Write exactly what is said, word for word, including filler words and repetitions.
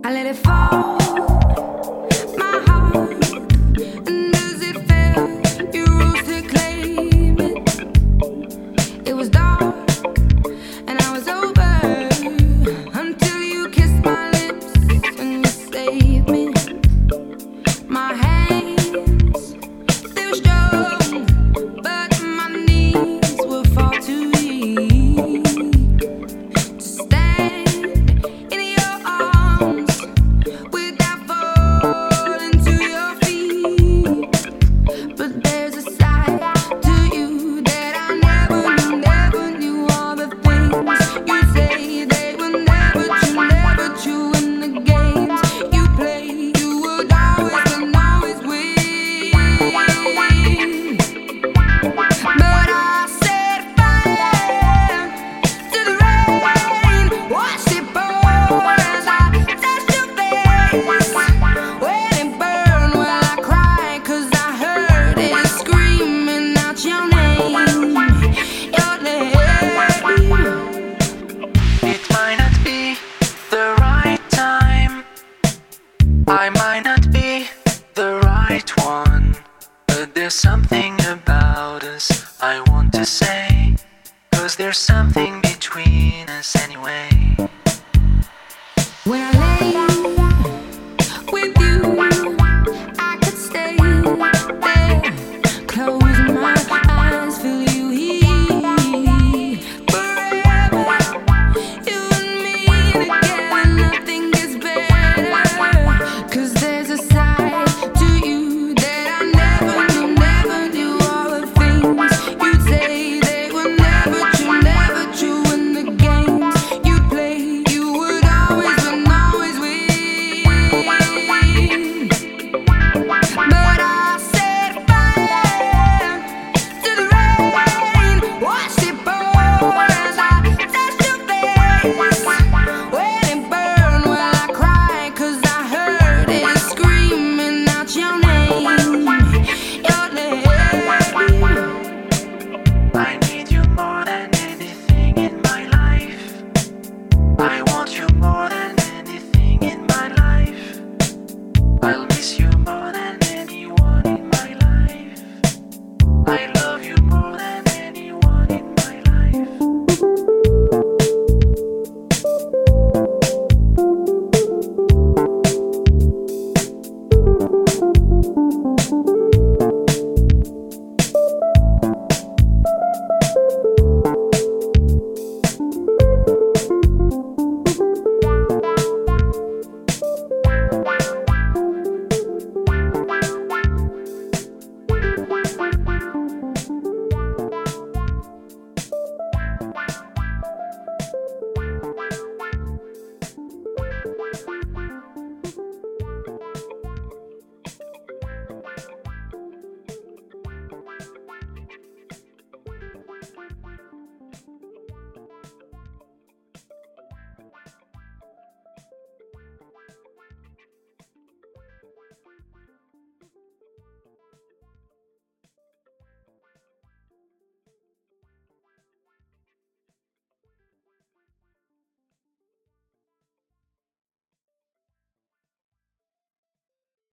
I let it fall, my heart, and as it fell, you rose to claim it. It was dark, and I was over, until you kissed my lips and you saved me. My hands still strong, but my knees were far too weak to stand in your arms without falling to your feet. But there's a side to you that I never knew, never knew. All the things you say, they were never true, never true. In the games you play, you would always and always win. But I set fire to the rain, watched it pour as I touched your face. When it burned, well I cried 'cause I heard it screaming out your name, your name. It might not be the right time, I might not be the right one, but there's something